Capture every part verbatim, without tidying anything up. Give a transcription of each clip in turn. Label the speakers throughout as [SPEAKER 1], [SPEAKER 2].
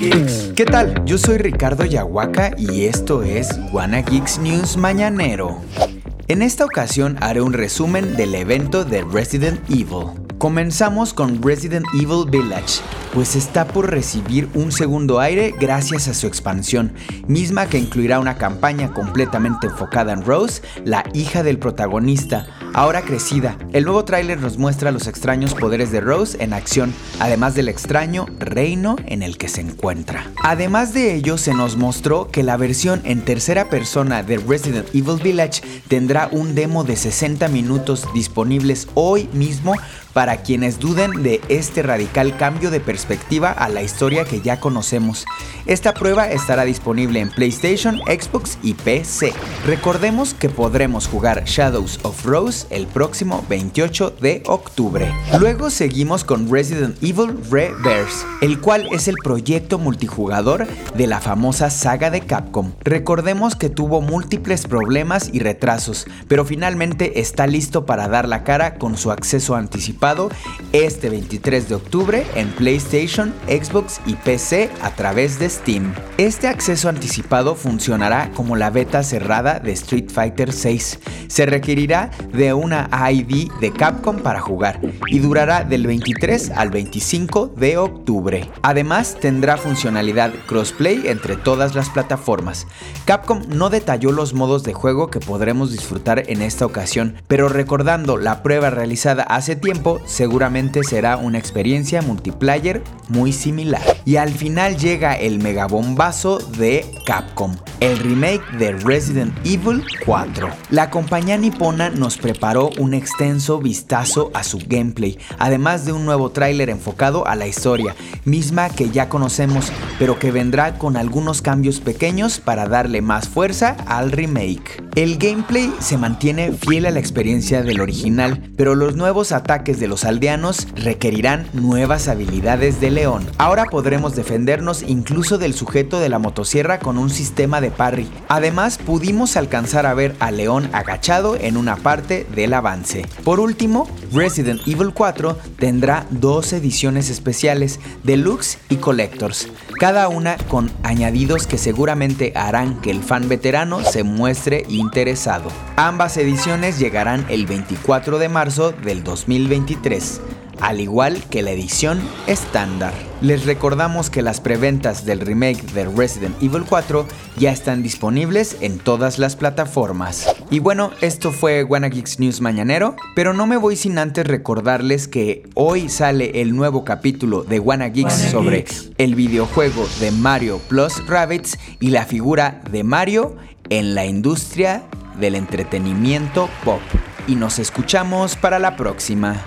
[SPEAKER 1] Geeks. ¿Qué tal? Yo soy Ricardo Yahuaca y esto es Wanna Geeks News Mañanero. En esta ocasión haré un resumen del evento de Resident Evil. Comenzamos con Resident Evil Village, pues está por recibir un segundo aire gracias a su expansión, misma que incluirá una campaña completamente enfocada en Rose, la hija del protagonista, ahora crecida. El nuevo tráiler nos muestra los extraños poderes de Rose en acción, además del extraño reino en el que se encuentra. Además de ello, se nos mostró que la versión en tercera persona de Resident Evil Village tendrá un demo de sesenta minutos disponibles hoy mismo para quienes duden de este radical cambio de perspectiva a la historia que ya conocemos. Esta prueba estará disponible en PlayStation, Xbox y P C. Recordemos que podremos jugar Shadows of Rose el próximo veintiocho de octubre. Luego seguimos con Resident Evil Reverse, el cual es el proyecto multijugador de la famosa saga de Capcom. Recordemos que tuvo múltiples problemas y retrasos, pero finalmente está listo para dar la cara con su acceso anticipado este veintitrés de octubre en PlayStation, Xbox y P C a través de Steam. Este acceso anticipado funcionará como la beta cerrada de Street Fighter seis. Se requerirá de una I D de Capcom para jugar y durará del veintitrés al veinticinco de octubre. Además, tendrá funcionalidad crossplay entre todas las plataformas. Capcom no detalló los modos de juego que podremos disfrutar en esta ocasión, pero recordando la prueba realizada hace tiempo, seguramente será una experiencia multiplayer muy similar. Y al final llega el megabombazo de Capcom, el remake de Resident Evil cuatro. La compañía nipona nos preparó un extenso vistazo a su gameplay, además de un nuevo tráiler enfocado a la historia, misma que ya conocemos, pero que vendrá con algunos cambios pequeños para darle más fuerza al remake. El gameplay se mantiene fiel a la experiencia del original, pero los nuevos ataques de los aldeanos requerirán nuevas habilidades de León. Ahora podremos defendernos incluso del sujeto de la motosierra con un sistema de parry. Además, pudimos alcanzar a ver a León agachado en una parte del avance. Por último, Resident Evil cuatro tendrá dos ediciones especiales, Deluxe y Collectors, cada una con añadidos que seguramente harán que el fan veterano se muestre interesado. Ambas ediciones llegarán el veinticuatro de marzo del dos mil veintitrés, al igual que la edición estándar. Les recordamos que las preventas del remake de Resident Evil cuatro ya están disponibles en todas las plataformas. Y bueno, esto fue Wanna Geeks News Mañanero, pero no me voy sin antes recordarles que hoy sale el nuevo capítulo de Wanna Geeks Wanna sobre Geeks. El videojuego de Mario plus Rabbids y la figura de Mario en la industria del entretenimiento pop. Y nos escuchamos para la próxima.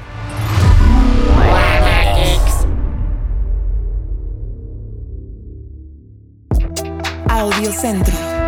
[SPEAKER 2] Audio Centro.